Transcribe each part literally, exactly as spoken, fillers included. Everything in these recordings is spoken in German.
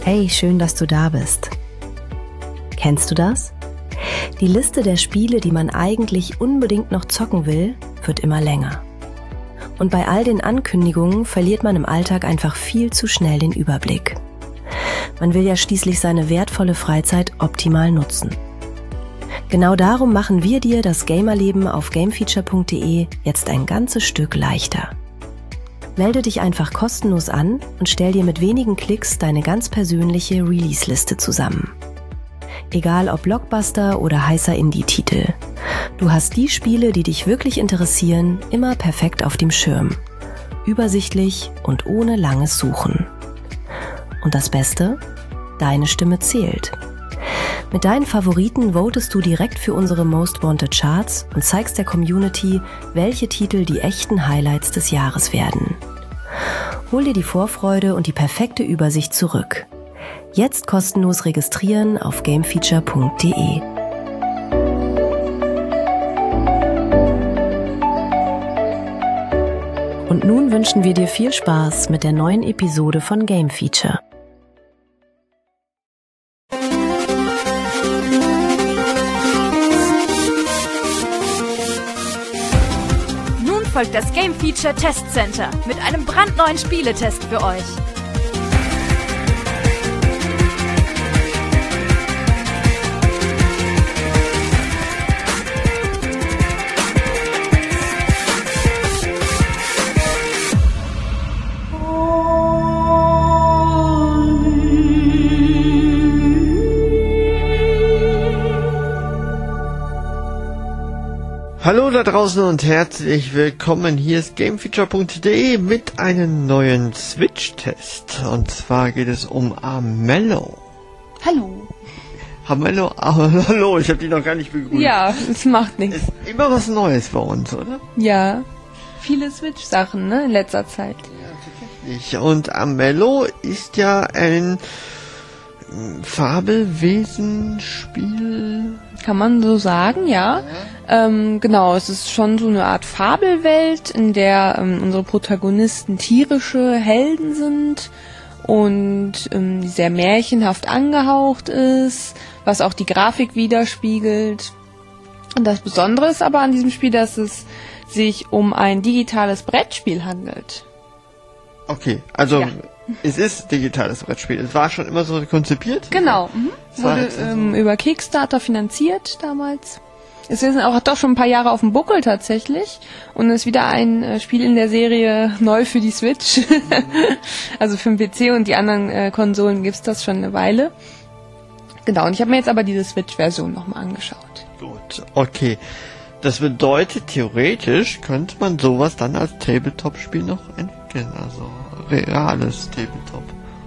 Hey, schön, dass du da bist. Kennst du das? Die Liste der Spiele, die man eigentlich unbedingt noch zocken will, wird immer länger. Und bei all den Ankündigungen verliert man im Alltag einfach viel zu schnell den Überblick. Man will ja schließlich seine wertvolle Freizeit optimal nutzen. Genau darum machen wir dir das Gamerleben auf gamefeature punkt de jetzt ein ganzes Stück leichter. Melde dich einfach kostenlos an und stell dir mit wenigen Klicks deine ganz persönliche Release-Liste zusammen. Egal ob Blockbuster oder heißer Indie-Titel. Du hast die Spiele, die dich wirklich interessieren, immer perfekt auf dem Schirm. Übersichtlich und ohne langes Suchen. Und das Beste? Deine Stimme zählt. Mit deinen Favoriten votest du direkt für unsere Most Wanted Charts und zeigst der Community, welche Titel die echten Highlights des Jahres werden. Hol dir die Vorfreude und die perfekte Übersicht zurück. Jetzt kostenlos registrieren auf gamefeature punkt de. Und nun wünschen wir dir viel Spaß mit der neuen Episode von Game Feature. Folgt das Game Feature Test Center mit einem brandneuen Spieletest für euch. Hallo da draußen und herzlich willkommen. Hier ist gamefeature punkt de mit einem neuen Switch-Test. Und zwar geht es um Armello. Hallo. Armello, hallo, ich habe dich noch gar nicht begrüßt. Ja, es macht nichts. Ist immer was Neues bei uns, oder? Ja, viele Switch-Sachen, ne, in letzter Zeit. Ja, tatsächlich. Und Armello ist ja ein Fabelwesen-Spiel. Kann man so sagen, ja. ja. Ähm, genau, es ist schon so eine Art Fabelwelt, in der ähm, unsere Protagonisten tierische Helden sind und ähm, die sehr märchenhaft angehaucht ist, was auch die Grafik widerspiegelt. Und das Besondere ist aber an diesem Spiel, dass es sich um ein digitales Brettspiel handelt. Okay, also ja. Es ist digitales Brettspiel. Es war schon immer so konzipiert? Genau. Mhm. Wurde ähm, über Kickstarter finanziert damals. Es ist auch doch schon ein paar Jahre auf dem Buckel tatsächlich und ist wieder ein äh, Spiel in der Serie neu für die Switch. Also für den P C und die anderen äh, Konsolen gibt's das schon eine Weile. Genau, und ich habe mir jetzt aber diese Switch-Version nochmal angeschaut. Gut, okay. Das bedeutet, theoretisch könnte man sowas dann als Tabletop-Spiel noch entwickeln, also reales Tabletop.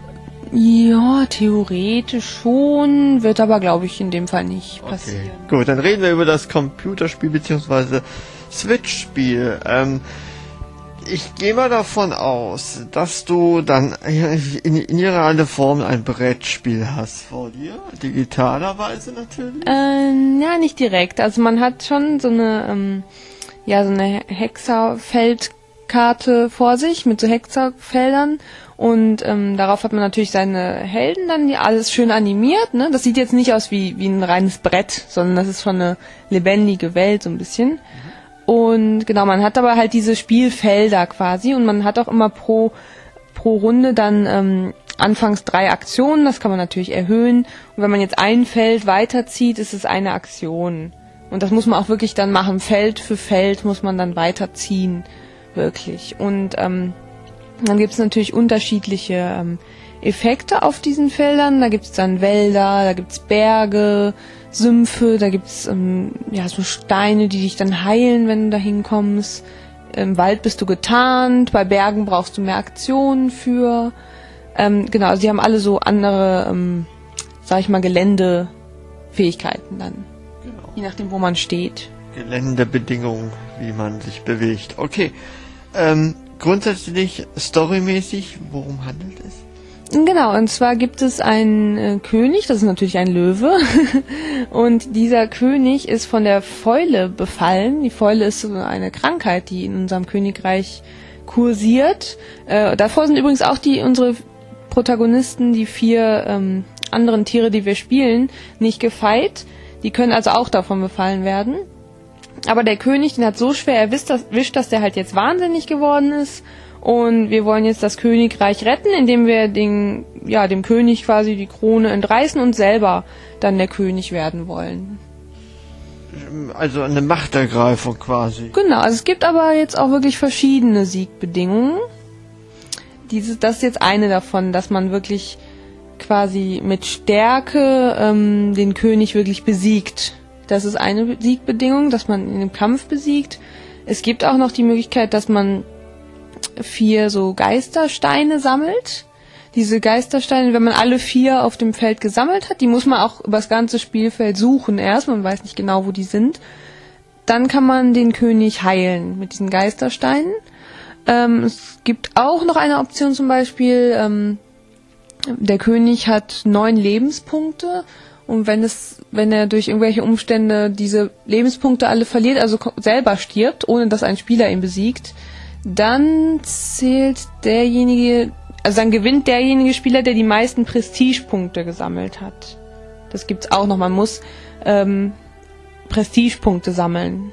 Ja, theoretisch schon, wird aber, glaube ich, in dem Fall nicht okay. passieren. Gut, dann reden wir über das Computerspiel bzw. Switch-Spiel. Ähm, ich gehe mal davon aus, dass du dann in, in ihrer alle Form ein Brettspiel hast vor dir, digitalerweise natürlich. Ähm, ja, nicht direkt. Also man hat schon so eine, ähm, ja, so eine Hexerfeldkarte vor sich mit so Hexerfeldern. Und ähm, darauf hat man natürlich seine Helden dann, die alles schön animiert, ne? Das sieht jetzt nicht aus wie wie ein reines Brett, sondern das ist schon eine lebendige Welt so ein bisschen. Mhm. Und genau, man hat aber halt diese Spielfelder quasi und man hat auch immer pro pro Runde dann ähm, anfangs drei Aktionen, das kann man natürlich erhöhen. Und wenn man jetzt ein Feld weiterzieht, ist es eine Aktion. Und das muss man auch wirklich dann machen, Feld für Feld muss man dann weiterziehen, wirklich. Und ähm, dann gibt es natürlich unterschiedliche ähm, Effekte auf diesen Feldern. Da gibt es dann Wälder, da gibt es Berge, Sümpfe, da gibt es ähm, ja, so Steine, die dich dann heilen, wenn du da hinkommst. Im Wald bist du getarnt, bei Bergen brauchst du mehr Aktionen für. Ähm, genau, also die haben alle so andere, ähm, sag ich mal, Geländefähigkeiten dann. Genau. Je nachdem, wo man steht. Geländebedingungen, wie man sich bewegt. Okay. Ähm, grundsätzlich storymäßig, worum handelt es? Genau, und zwar gibt es einen äh, König, das ist natürlich ein Löwe, und dieser König ist von der Fäule befallen. Die Fäule ist so eine Krankheit, die in unserem Königreich kursiert. Äh, davor sind übrigens auch die unsere Protagonisten, die vier ähm, anderen Tiere, die wir spielen, nicht gefeit. Die können also auch davon befallen werden. Aber der König, den hat so schwer erwischt, dass, dass der halt jetzt wahnsinnig geworden ist. Und wir wollen jetzt das Königreich retten, indem wir den, ja, dem König quasi die Krone entreißen und selber dann der König werden wollen. Also eine Machtergreifung quasi. Genau, also es gibt aber jetzt auch wirklich verschiedene Siegbedingungen. Diese, das ist jetzt eine davon, dass man wirklich quasi mit Stärke ähm, den König wirklich besiegt. Das ist eine Siegbedingung, dass man in dem Kampf besiegt. Es gibt auch noch die Möglichkeit, dass man vier so Geistersteine sammelt. Diese Geistersteine, wenn man alle vier auf dem Feld gesammelt hat, die muss man auch über das ganze Spielfeld suchen erst, man weiß nicht genau, wo die sind. Dann kann man den König heilen mit diesen Geistersteinen. Ähm, es gibt auch noch eine Option zum Beispiel, ähm, der König hat neun Lebenspunkte und wenn es, wenn er durch irgendwelche Umstände diese Lebenspunkte alle verliert, also selber stirbt, ohne dass ein Spieler ihn besiegt, dann zählt derjenige, also dann gewinnt derjenige Spieler, der die meisten Prestigepunkte gesammelt hat. Das gibt's auch noch. Man muss ähm, Prestigepunkte sammeln. Mhm.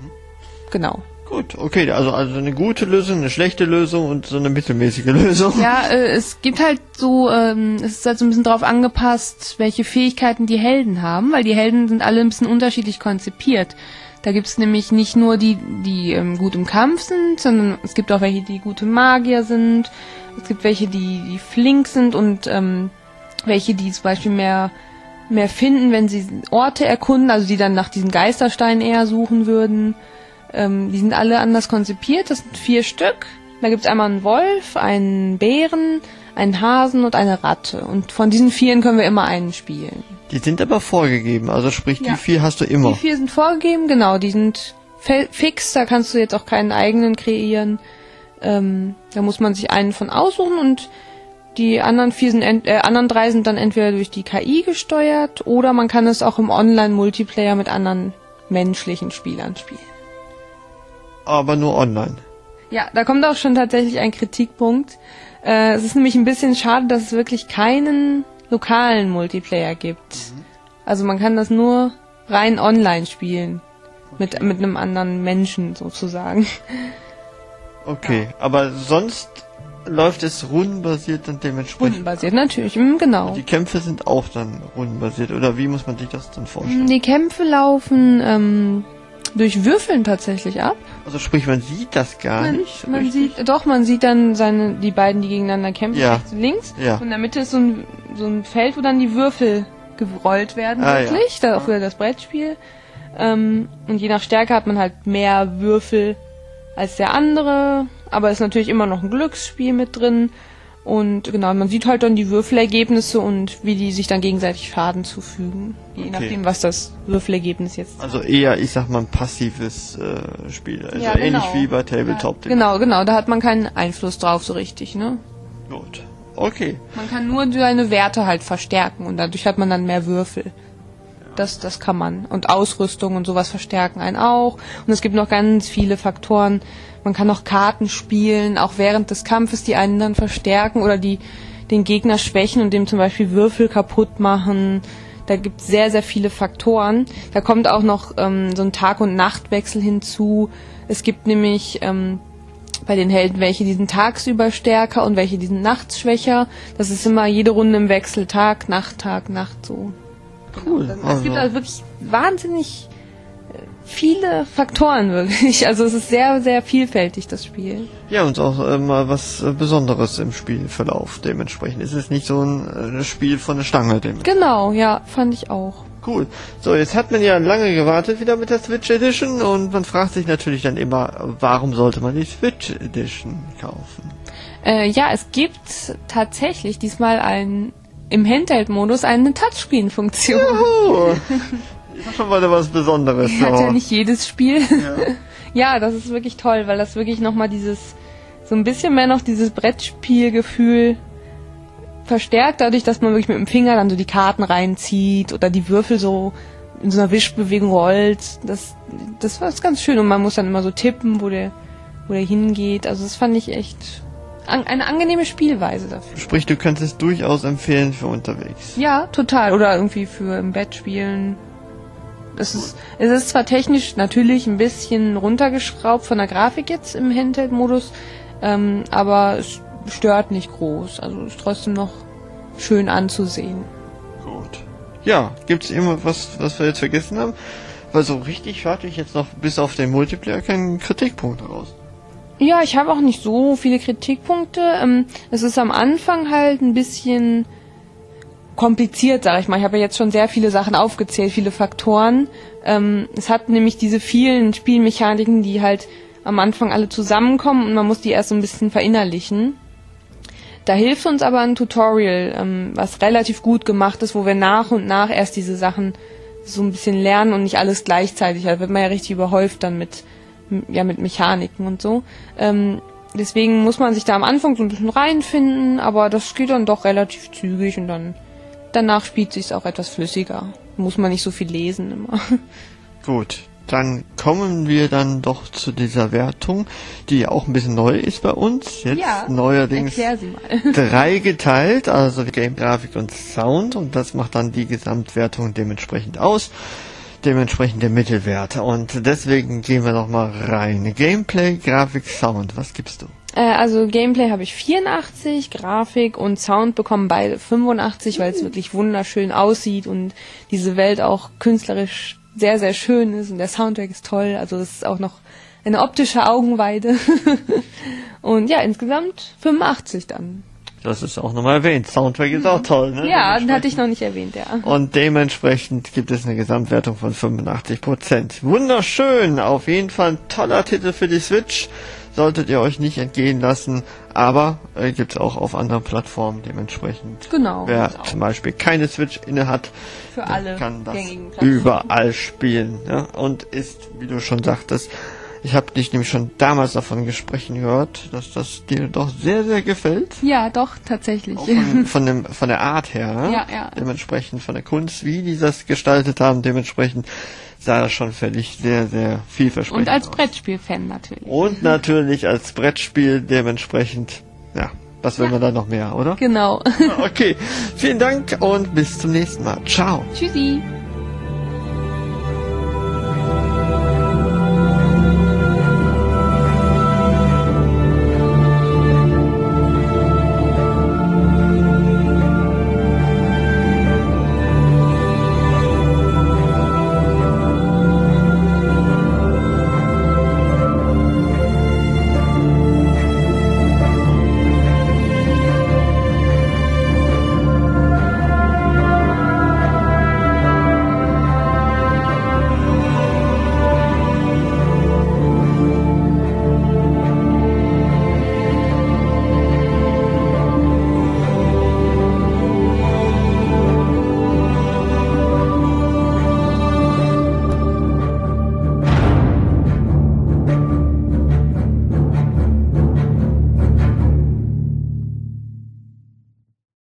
Genau. Gut, okay, also also eine gute Lösung, eine schlechte Lösung und so eine mittelmäßige Lösung. Ja, äh, es gibt halt so, ähm, es ist halt so ein bisschen drauf angepasst, welche Fähigkeiten die Helden haben, weil die Helden sind alle ein bisschen unterschiedlich konzipiert. Da gibt's nämlich nicht nur die, die ähm, gut im Kampf sind, sondern es gibt auch welche, die gute Magier sind. Es gibt welche, die, die flink sind und ähm, welche, die zum Beispiel mehr, mehr finden, wenn sie Orte erkunden, also die dann nach diesen Geistersteinen eher suchen würden. Ähm, die sind alle anders konzipiert. Das sind vier Stück. Da gibt's einmal einen Wolf, einen Bären, einen Hasen und eine Ratte. Und von diesen vieren können wir immer einen spielen. Die sind aber vorgegeben, also sprich, Ja. die vier hast du immer. Die vier sind vorgegeben, genau, die sind fix, da kannst du jetzt auch keinen eigenen kreieren. Ähm, da muss man sich einen von aussuchen und die anderen vier sind ent- äh, anderen drei sind dann entweder durch die K I gesteuert oder man kann es auch im Online-Multiplayer mit anderen menschlichen Spielern spielen. Aber nur online. Ja, da kommt auch schon tatsächlich ein Kritikpunkt. Äh, es ist nämlich ein bisschen schade, dass es wirklich keinen lokalen Multiplayer gibt. Mhm. Also man kann das nur rein online spielen. Mit, mit einem anderen Menschen sozusagen. Okay, ja. Aber sonst läuft es rundenbasiert dann dementsprechend. Rundenbasiert, natürlich, mm, genau. Die Kämpfe sind auch dann rundenbasiert, oder wie muss man sich das dann vorstellen? Die Kämpfe laufen ähm, durch Würfeln tatsächlich ab. Also sprich, man sieht das gar man, nicht. Man richtig? sieht, doch, man sieht dann seine, die beiden, die gegeneinander kämpfen, Ja. rechts und links. Ja. Und in der Mitte ist so ein, so ein Feld, wo dann die Würfel gerollt werden, Ah, wirklich. ja. Da auch wieder das Brettspiel. Ähm, und je nach Stärke hat man halt mehr Würfel als der andere. Aber es ist natürlich immer noch ein Glücksspiel mit drin. Und genau, man sieht halt dann die Würfelergebnisse und wie die sich dann gegenseitig Schaden zufügen. Je Okay. nachdem, was das Würfelergebnis jetzt ist. Also eher, ich sag mal, ein passives äh, Spiel. Also Ja, ähnlich genau. wie bei Tabletop. Ja, genau, genau, da hat man keinen Einfluss drauf so richtig, ne? Gut. Okay. Man kann nur seine Werte halt verstärken und dadurch hat man dann mehr Würfel. Das, das kann man. Und Ausrüstung und sowas verstärken einen auch. Und es gibt noch ganz viele Faktoren. Man kann auch Karten spielen, auch während des Kampfes die einen dann verstärken oder die den Gegner schwächen und dem zum Beispiel Würfel kaputt machen. Da gibt es sehr, sehr viele Faktoren. Da kommt auch noch ähm, so ein Tag- und Nachtwechsel hinzu. Es gibt nämlich ähm, bei den Helden welche, die sind tagsüber stärker und welche, die sind nachts schwächer. Das ist immer jede Runde im Wechsel. Tag, Nacht, Tag, Nacht, so. Cool. Genau. Es Also, gibt also wirklich wahnsinnig äh, viele Faktoren, wirklich. Also es ist sehr, sehr vielfältig, das Spiel. ja, und auch äh, mal was äh, Besonderes im Spielverlauf. Dementsprechend ist es nicht so ein äh, Spiel von der Stange. Genau, ja, fand ich auch. Cool. So, jetzt hat man ja lange gewartet wieder mit der Switch Edition und man fragt sich natürlich dann immer, warum sollte man die Switch Edition kaufen? Äh, ja, es gibt tatsächlich diesmal ein im Handheld-Modus eine Touchscreen-Funktion. Oh, das ist schon mal was Besonderes. Hat so. ja nicht jedes Spiel. Ja. Ja, das ist wirklich toll, weil das wirklich nochmal dieses, so ein bisschen mehr noch dieses Brettspielgefühl verstärkt, dadurch, dass man wirklich mit dem Finger dann so die Karten reinzieht oder die Würfel so in so einer Wischbewegung rollt. Das, das war ganz schön und man muss dann immer so tippen, wo der, wo der hingeht. Also das fand ich echt an, eine angenehme Spielweise dafür. Sprich, du kannst es durchaus empfehlen für unterwegs. Ja, total. Oder irgendwie für im Bett spielen. Es ist, es ist zwar technisch natürlich ein bisschen runtergeschraubt von der Grafik jetzt im Handheld-Modus, ähm, aber es stört nicht groß. Also ist trotzdem noch schön anzusehen. Gut. Ja, gibt's irgendwas, was wir jetzt vergessen haben? Weil so richtig fertig jetzt noch bis auf den Multiplayer keinen Kritikpunkt raus. Ja, ich habe auch nicht so viele Kritikpunkte. Ähm, es ist am Anfang halt ein bisschen kompliziert, sag ich mal. Ich habe ja jetzt schon sehr viele Sachen aufgezählt, viele Faktoren. Ähm, es hat nämlich diese vielen Spielmechaniken, die halt am Anfang alle zusammenkommen und man muss die erst so ein bisschen verinnerlichen. Da hilft uns aber ein Tutorial, ähm, was relativ gut gemacht ist, wo wir nach und nach erst diese Sachen so ein bisschen lernen und nicht alles gleichzeitig. Da wird man ja richtig überhäuft dann mit, ja, mit Mechaniken und so. Ähm, deswegen muss man sich da am Anfang so ein bisschen reinfinden, aber das geht dann doch relativ zügig und dann danach spielt sich's auch etwas flüssiger. Muss man nicht so viel lesen immer. Gut, dann kommen wir dann doch zu dieser Wertung, die auch ein bisschen neu ist bei uns. Jetzt ja, neuerdings erklär sie mal. drei geteilt, also Game, Grafik und Sound, und das macht dann die Gesamtwertung dementsprechend aus. Dementsprechend der Mittelwert. Und deswegen gehen wir nochmal rein. Gameplay, Grafik, Sound. Was gibst du? Also Gameplay habe ich vierundachtzig, Grafik und Sound bekommen beide fünfundachtzig, weil es wirklich wunderschön aussieht und diese Welt auch künstlerisch sehr, sehr schön ist und der Soundtrack ist toll. Also das ist auch noch eine optische Augenweide. Und ja, insgesamt fünfundachtzig dann. Das ist auch nochmal erwähnt. Soundtrack ist auch toll, ne? Ja, den hatte ich noch nicht erwähnt, ja. Und dementsprechend gibt es eine Gesamtwertung von fünfundachtzig Prozent. Wunderschön! Auf jeden Fall ein toller Titel für die Switch. Solltet ihr euch nicht entgehen lassen, aber äh, gibt es auch auf anderen Plattformen dementsprechend. Genau. Wer zum Beispiel keine Switch inne hat, für alle kann das gängigen Plattformen überall spielen. Ja? Und ist, wie du schon sagtest, ich habe dich nämlich schon damals davon gesprochen gehört, dass das dir doch sehr, sehr gefällt. Ja, doch, tatsächlich. Auch von, von, dem, von der Art her. Ne? Ja, ja. Dementsprechend von der Kunst, wie die das gestaltet haben, dementsprechend sah das schon völlig sehr, sehr vielversprechend Und als aus. Brettspiel-Fan natürlich. Und natürlich als Brettspiel dementsprechend, ja, was will Ja. man da noch mehr, oder? Genau. Okay, vielen Dank und bis zum nächsten Mal. Ciao. Tschüssi.